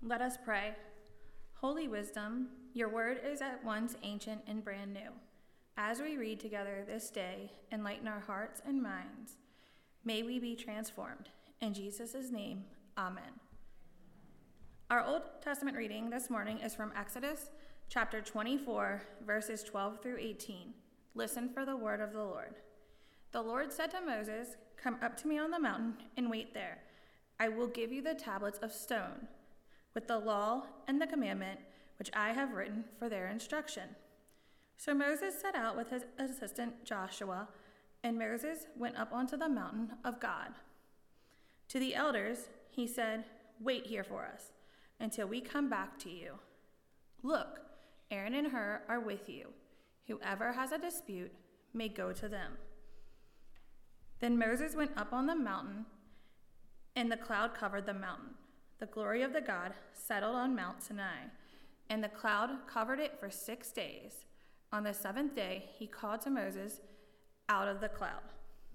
Let us pray. Holy wisdom, your word is at once ancient and brand new. As we read together this day, enlighten our hearts and minds. May we be transformed. In Jesus' name, amen. Our Old Testament reading this morning is from Exodus chapter 24, verses 12 through 18. Listen for the word of the Lord. The Lord said to Moses, "Come up to me on the mountain and wait there. I will give you the tablets of stone with the law and the commandment which I have written for their instruction." So Moses set out with his assistant Joshua, and Moses went up onto the mountain of God. To the elders, he said, "Wait here for us until we come back to you. Look, Aaron and Hur are with you. Whoever has a dispute may go to them." Then Moses went up on the mountain, and the cloud covered the mountain. The glory of the God settled on Mount Sinai, and the cloud covered it for 6 days. On the 7th day, he called to Moses out of the cloud.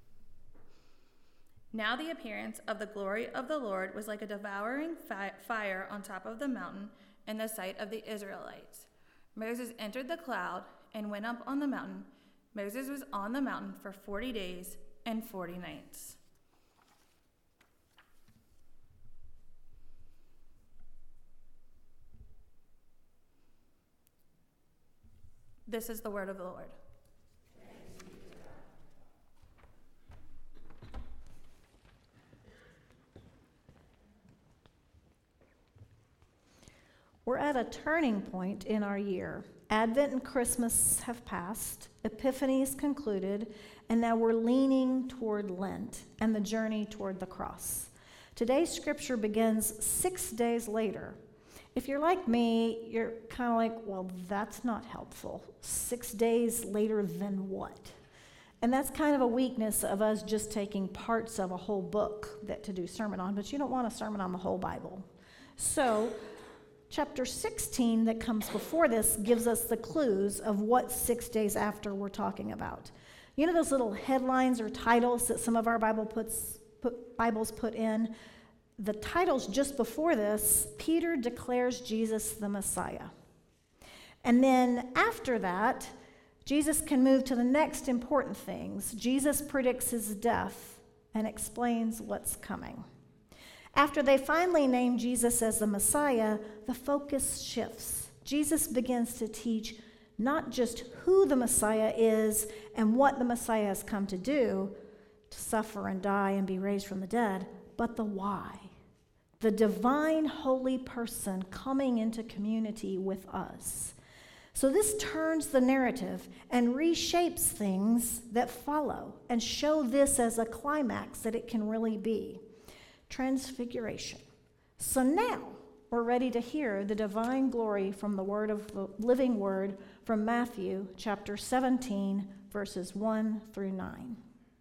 Now the appearance of the glory of the Lord was like a devouring fire on top of the mountain in the sight of the Israelites. Moses entered the cloud and went up on the mountain. Moses was on the mountain for 40 days and 40 nights. This is the word of the Lord. We're at a turning point in our year. Advent and Christmas have passed, Epiphany is concluded, and now we're leaning toward Lent and the journey toward the cross. Today's scripture begins 6 days later. If you're like me, you're kind of like, well, that's not helpful. 6 days later than what? And that's kind of a weakness of us just taking parts of a whole book to do sermon on, but you don't want a sermon on the whole Bible. So chapter 16 that comes before this gives us the clues of what 6 days after we're talking about. You know those little headlines or titles that some of our Bibles put in? The titles just before this, Peter declares Jesus the Messiah. And then after that, Jesus can move to the next important things. Jesus predicts his death and explains what's coming. After they finally name Jesus as the Messiah, the focus shifts. Jesus begins to teach not just who the Messiah is and what the Messiah has come to do, to suffer and die and be raised from the dead, but the why. The divine holy person coming into community with us. So this turns the narrative and reshapes things that follow and show this as a climax that it can really be. Transfiguration. So now we're ready to hear the divine glory from the word of the living word from Matthew chapter 17, verses 1 through 9.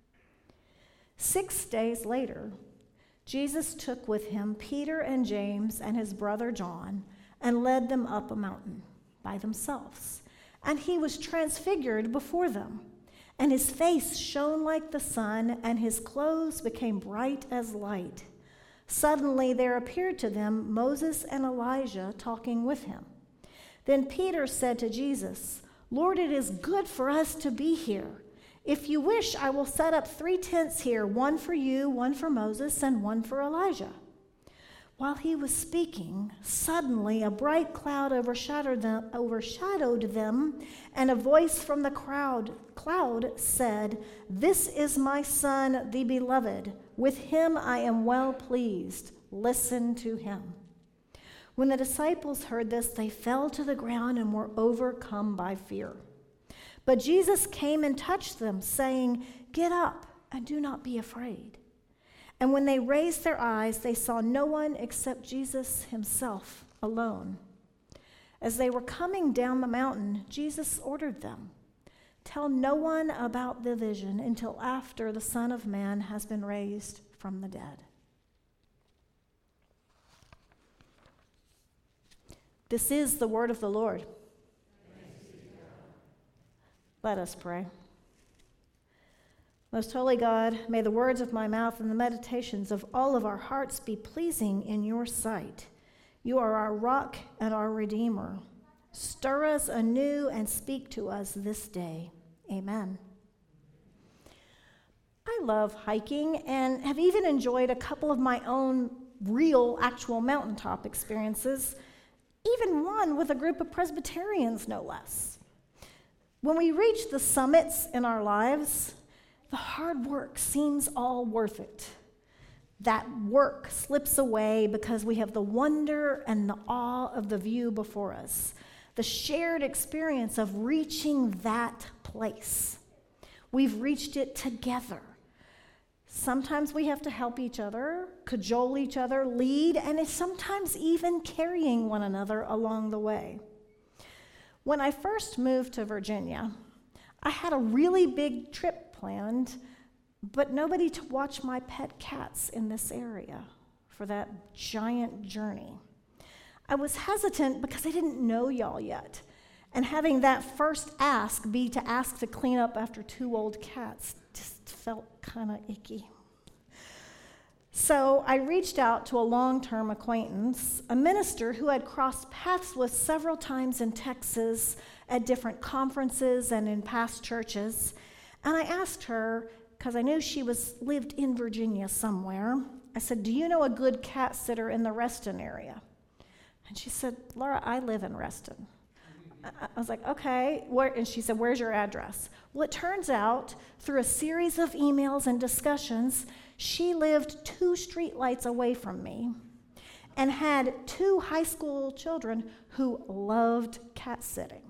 6 days later, Jesus took with him Peter and James and his brother John and led them up a mountain by themselves. And he was transfigured before them, and his face shone like the sun, and his clothes became bright as light. Suddenly there appeared to them Moses and Elijah talking with him. Then Peter said to Jesus, "Lord, it is good for us to be here. If you wish, I will set up 3 tents here, one for you, one for Moses, and one for Elijah." While he was speaking, suddenly a bright cloud overshadowed them, and a voice from the cloud said, "This is my son, the beloved. With him I am well pleased. Listen to him." When the disciples heard this, they fell to the ground and were overcome by fear. But Jesus came and touched them, saying, "Get up and do not be afraid." And when they raised their eyes, they saw no one except Jesus himself alone. As they were coming down the mountain, Jesus ordered them, "Tell no one about the vision until after the Son of Man has been raised from the dead." This is the word of the Lord. Let us pray. Most holy God, may the words of my mouth and the meditations of all of our hearts be pleasing in your sight. You are our rock and our redeemer. Stir us anew and speak to us this day. Amen. I love hiking and have even enjoyed a couple of my own real, actual mountaintop experiences, even one with a group of Presbyterians, no less. When we reach the summits in our lives, the hard work seems all worth it. That work slips away because we have the wonder and the awe of the view before us, the shared experience of reaching that place. We've reached it together. Sometimes we have to help each other, cajole each other, lead, and it's sometimes even carrying one another along the way. When I first moved to Virginia, I had a really big trip planned, but nobody to watch my pet cats in this area for that giant journey. I was hesitant because I didn't know y'all yet, and having that first ask be to ask to clean up after 2 old cats just felt kind of icky. So I reached out to a long-term acquaintance, a minister who had crossed paths with several times in Texas at different conferences and in past churches, and I asked her, because I knew she lived in Virginia somewhere, I said, "Do you know a good cat sitter in the Reston area?" And she said, "Laura, I live in Reston." I was like, "Okay," and she said, "Where's your address?" Well, it turns out, through a series of emails and discussions, she lived 2 streetlights away from me and had 2 high school children who loved cat sitting.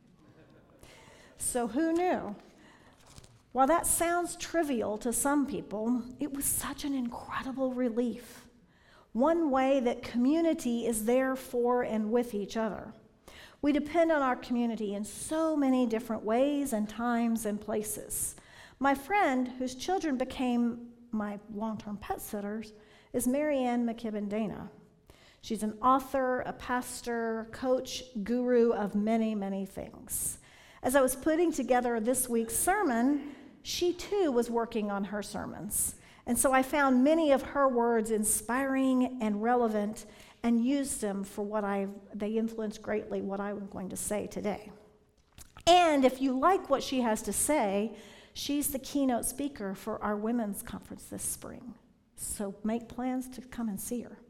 So who knew? While that sounds trivial to some people, it was such an incredible relief. One way that community is there for and with each other. We depend on our community in so many different ways and times and places. My friend, whose children became my long-term pet sitters, is Marianne McKibben Dana. She's an author, a pastor, coach, guru of many, many things. As I was putting together this week's sermon, she too was working on her sermons. And so I found many of her words inspiring and relevant and used them for they influenced greatly what I'm going to say today. And if you like what she has to say, she's the keynote speaker for our women's conference this spring. So make plans to come and see her.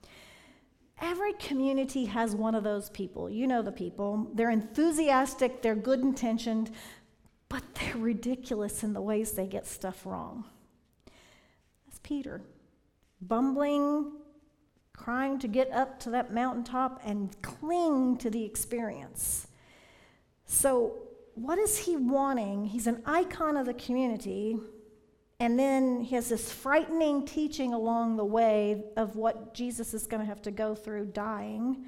Every community has one of those people. You know the people. They're enthusiastic, they're good-intentioned, but they're ridiculous in the ways they get stuff wrong. That's Peter, bumbling, trying to get up to that mountaintop and cling to the experience. So what is he wanting? He's an icon of the community, and then he has this frightening teaching along the way of what Jesus is going to have to go through dying.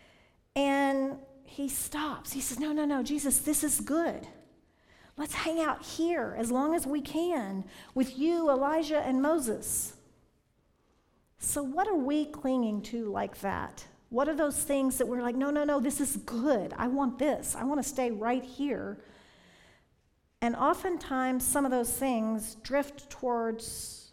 And he stops. He says, no, Jesus, this is good. Let's hang out here as long as we can with you, Elijah, and Moses. So what are we clinging to like that? What are those things that we're like, no, this is good. I want this. I want to stay right here. And oftentimes, some of those things drift towards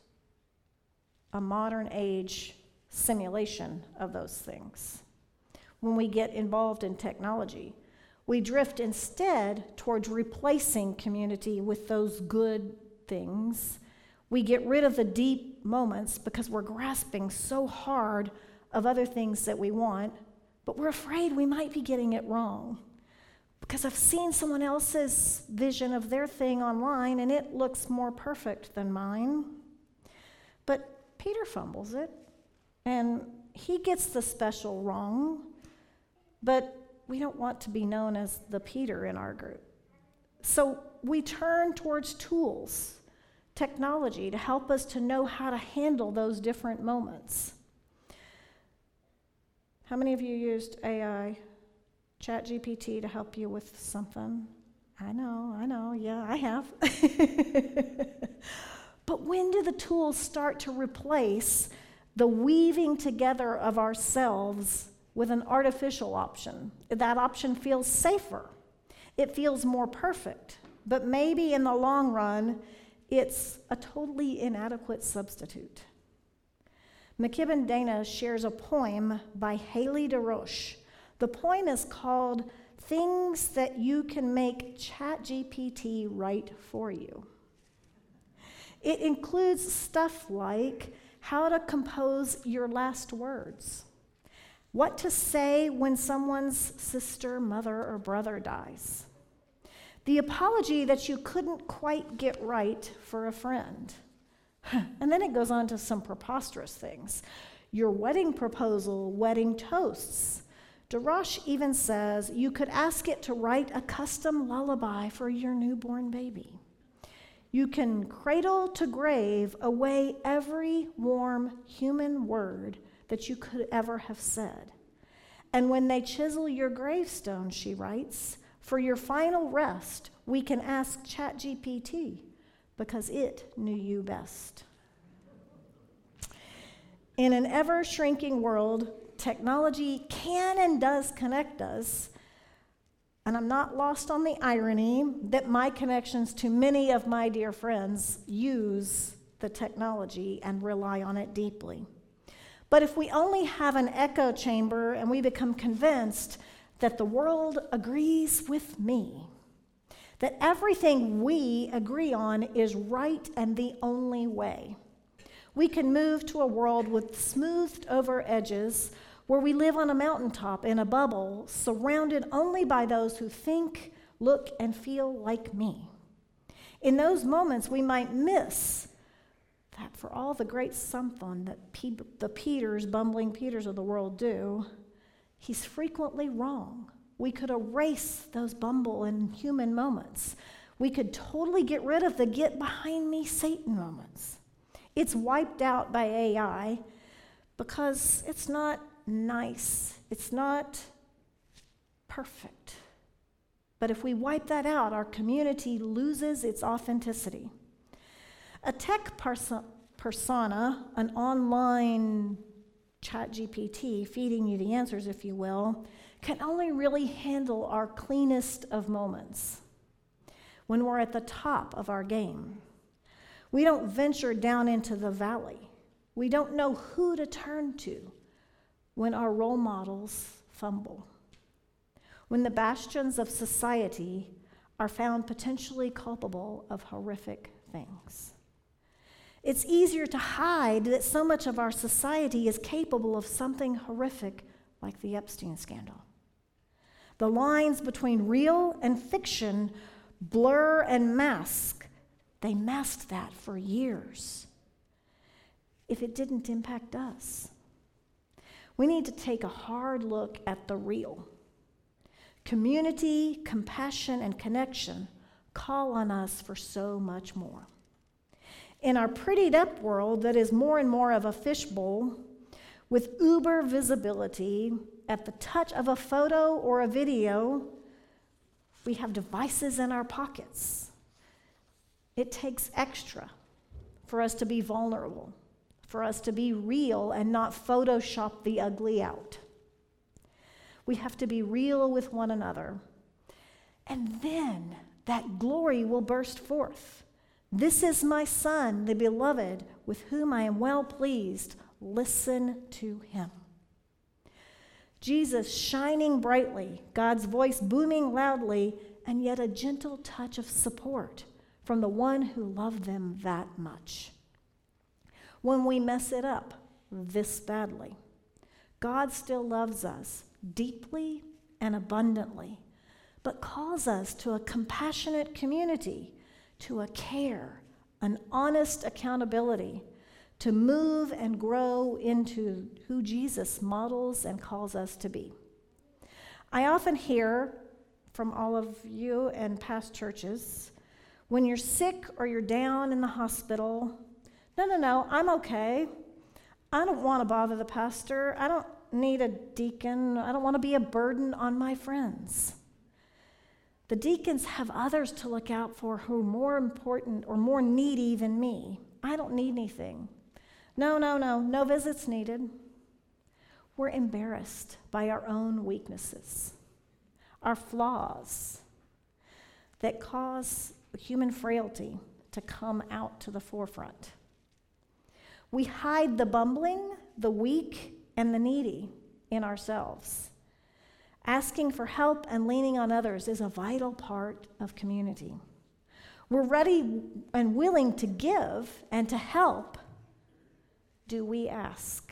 a modern age simulation of those things. When we get involved in technology, we drift instead towards replacing community with those good things. We get rid of the deep moments because we're grasping so hard of other things that we want, but we're afraid we might be getting it wrong. Because I've seen someone else's vision of their thing online and it looks more perfect than mine. But Peter fumbles it and he gets the special wrong, but we don't want to be known as the Peter in our group. So we turn towards tools, technology, to help us to know how to handle those different moments. How many of you used AI, ChatGPT, to help you with something? I know, yeah, I have. But when do the tools start to replace the weaving together of ourselves with an artificial option? That option feels safer. It feels more perfect. But maybe in the long run, it's a totally inadequate substitute. McKibben Dana shares a poem by Haley DeRoche. The poem is called Things That You Can Make ChatGPT Write For You. It includes stuff like how to compose your last words, what to say when someone's sister, mother, or brother dies, the apology that you couldn't quite get right for a friend. And then it goes on to some preposterous things. Your wedding proposal, wedding toasts. DeRoche even says you could ask it to write a custom lullaby for your newborn baby. You can cradle to grave away every warm human word that you could ever have said. And when they chisel your gravestone, she writes, for your final rest, we can ask ChatGPT because it knew you best. In an ever-shrinking world, technology can and does connect us, and I'm not lost on the irony that my connections to many of my dear friends use the technology and rely on it deeply. But if we only have an echo chamber and we become convinced that the world agrees with me, that everything we agree on is right and the only way, we can move to a world with smoothed over edges where we live on a mountaintop in a bubble surrounded only by those who think, look, and feel like me. In those moments, we might miss that for all the great something that the Peters, bumbling Peters of the world do, he's frequently wrong. We could erase those bumble and human moments. We could totally get rid of the get behind me Satan moments. It's wiped out by AI because it's not nice. It's not perfect. But if we wipe that out, our community loses its authenticity. A tech persona, an online ChatGPT feeding you the answers, if you will, can only really handle our cleanest of moments when we're at the top of our game. We don't venture down into the valley. We don't know who to turn to when our role models fumble, when the bastions of society are found potentially culpable of horrific things. It's easier to hide that so much of our society is capable of something horrific like the Epstein scandal. The lines between real and fiction blur and mask. They masked that for years. If it didn't impact us, we need to take a hard look at the real. Community, compassion, and connection call on us for so much more. In our prettied up world that is more and more of a fishbowl, with uber visibility at the touch of a photo or a video, we have devices in our pockets. It takes extra for us to be vulnerable, for us to be real and not Photoshop the ugly out. We have to be real with one another. And then that glory will burst forth. This is my Son, the beloved, with whom I am well pleased. Listen to him. Jesus shining brightly, God's voice booming loudly, and yet a gentle touch of support from the one who loved them that much. When we mess it up this badly, God still loves us deeply and abundantly, but calls us to a compassionate community, to a care, an honest accountability, to move and grow into who Jesus models and calls us to be. I often hear from all of you and past churches, when you're sick or you're down in the hospital, no, I'm okay. I don't want to bother the pastor. I don't need a deacon. I don't want to be a burden on my friends. The deacons have others to look out for who are more important or more needy than me. I don't need anything. No visits needed. We're embarrassed by our own weaknesses, our flaws that cause human frailty to come out to the forefront. We hide the bumbling the weak, and the needy in ourselves. Asking for help and leaning on others is a vital part of community. We're ready and willing to give and to help. Do we ask?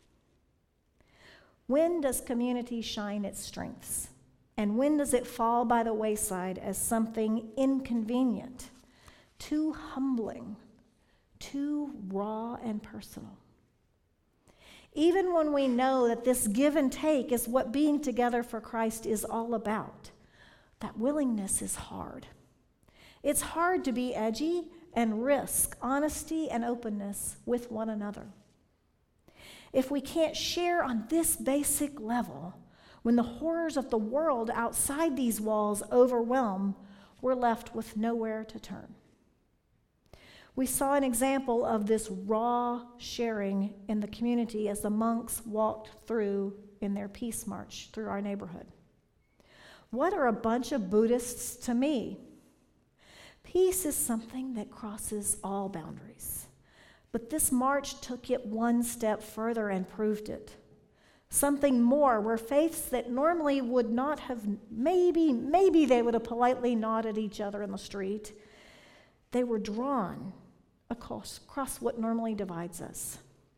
When does community shine its strengths? And when does it fall by the wayside as something inconvenient, too humbling, too raw and personal? Even when we know that this give and take is what being together for Christ is all about, that willingness is hard. It's hard to be edgy and risk honesty and openness with one another. If we can't share on this basic level, when the horrors of the world outside these walls overwhelm, we're left with nowhere to turn. We saw an example of this raw sharing in the community as the monks walked through in their peace march through our neighborhood. What are a bunch of Buddhists to me? Peace is something that crosses all boundaries. But this march took it one step further and proved it. Something more, where faiths that normally would not have, maybe they would have politely nodded each other in the street, they were drawn across what normally divides us.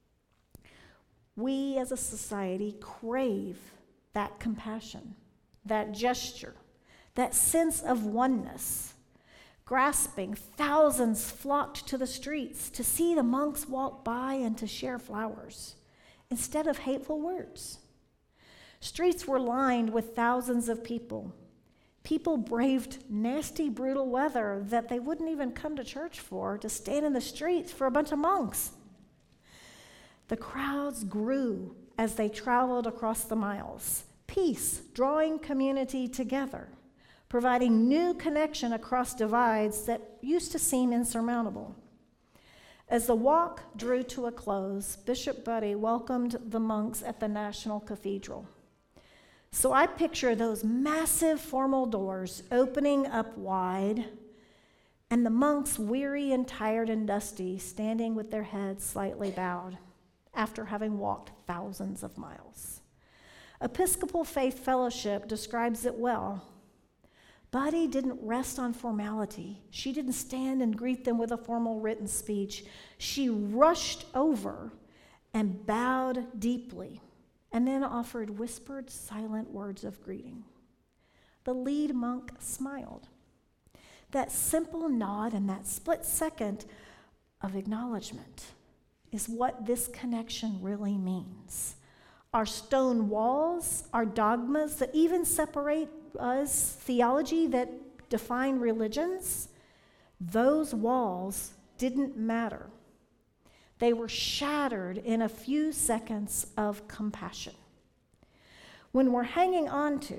We as a society crave that compassion, that gesture, that sense of oneness. Grasping, thousands flocked to the streets to see the monks walk by and to share flowers instead of hateful words. Streets were lined with thousands of people. People braved nasty, brutal weather that they wouldn't even come to church for, to stand in the streets for a bunch of monks. The crowds grew as they traveled across the miles. Peace, drawing community together, providing new connection across divides that used to seem insurmountable. As the walk drew to a close, Bishop Buddy welcomed the monks at the National Cathedral. So I picture those massive formal doors opening up wide, and the monks, weary and tired and dusty, standing with their heads slightly bowed after having walked thousands of miles. Episcopal Faith Fellowship describes it well. Buddy didn't rest on formality. She didn't stand and greet them with a formal written speech. She rushed over and bowed deeply, and then offered whispered, silent words of greeting. The lead monk smiled. That simple nod and that split second of acknowledgement is what this connection really means. Our stone walls, our dogmas that even separate us, theology that define religions, those walls didn't matter. They were shattered in a few seconds of compassion. When we're hanging on to,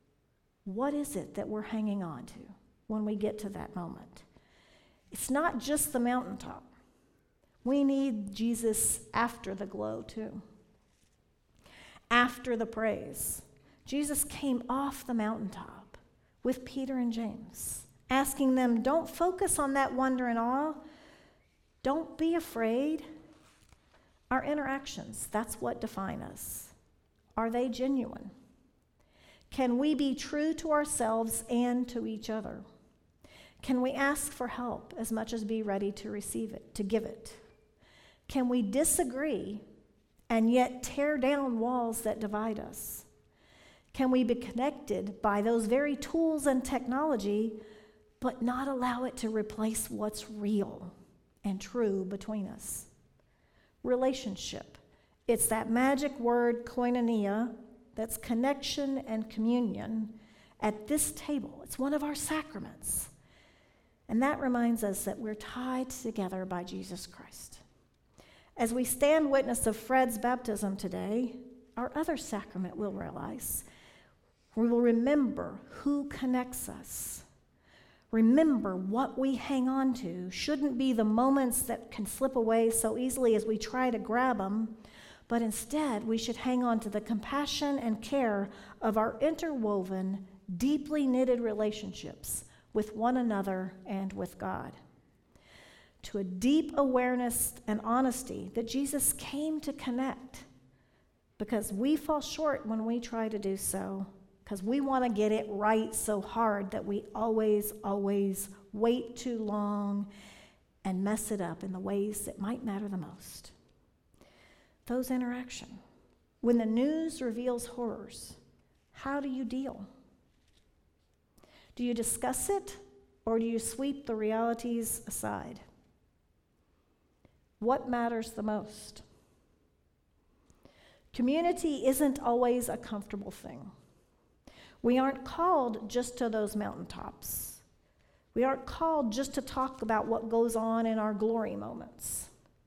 what is it that we're hanging on to when we get to that moment? It's not just the mountaintop. We need Jesus after the glow, too. After the praise. Jesus came off the mountaintop with Peter and James, asking them, don't focus on that wonder and awe. Don't be afraid. Our interactions, that's what define us. Are they genuine? Can we be true to ourselves and to each other? Can we ask for help as much as be ready to receive it, to give it? Can we disagree and yet tear down walls that divide us? Can we be connected by those very tools and technology, but not allow it to replace what's real and true between us? Relationship. It's that magic word, koinonia, that's connection and communion at this table. It's one of our sacraments. And that reminds us that we're tied together by Jesus Christ. As we stand witness of Fred's baptism today, our other sacrament will realize. We will remember who connects us. Remember what we hang on to shouldn't be the moments that can slip away so easily as we try to grab them, but instead we should hang on to the compassion and care of our interwoven, deeply knitted relationships with one another and with God. to a deep awareness and honesty that Jesus came to connect, because we fall short when we try to do so, because we want to get it right so hard that we always wait too long and mess it up in the ways that might matter the most. Those interactions. When the news reveals horrors, how do you deal? Do you discuss it, or do you sweep the realities aside? What matters the most? Community isn't always a comfortable thing. We aren't called just to those mountaintops. We aren't called just to talk about what goes on in our glory moments.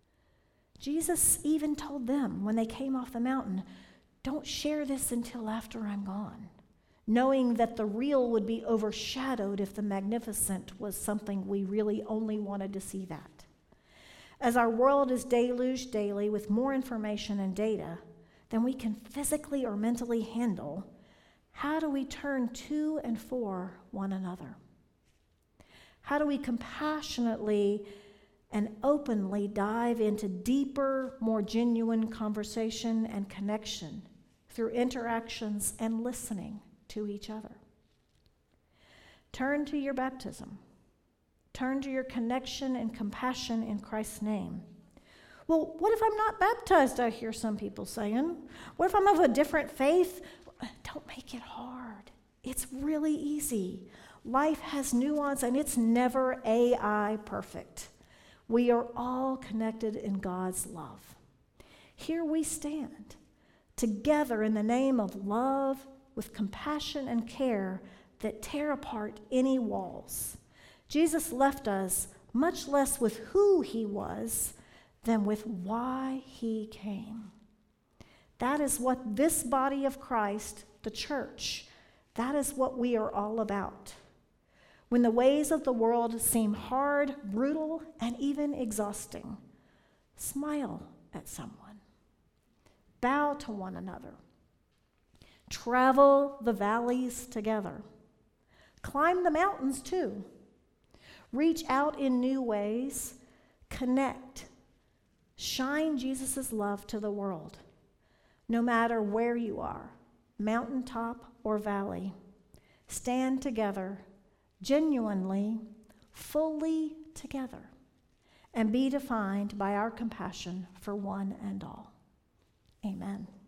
Jesus even told them when they came off the mountain, don't share this until after I'm gone, knowing that the real would be overshadowed if the magnificent was something we really only wanted to see that. As our world is deluged daily with more information and data than we can physically or mentally handle, how do we turn to and for one another? How do we compassionately and openly dive into deeper, more genuine conversation and connection through interactions and listening to each other? Turn to your baptism. Turn to your connection and compassion in Christ's name. Well, what if I'm not baptized, I hear some people saying? What if I'm of a different faith? Don't make it hard. It's really easy. Life has nuance, and it's never AI perfect. We are all connected in God's love. Here we stand, together in the name of love, with compassion and care that tear apart any walls. Jesus left us much less with who he was than with why he came. That is what this body of Christ, the church, that is what we are all about. When the ways of the world seem hard, brutal, and even exhausting, smile at someone. Bow to one another. Travel the valleys together. Climb the mountains too. Reach out in new ways. Connect. Shine Jesus' love to the world. No matter where you are, mountaintop or valley, stand together, genuinely, fully together, and be defined by our compassion for one and all. Amen.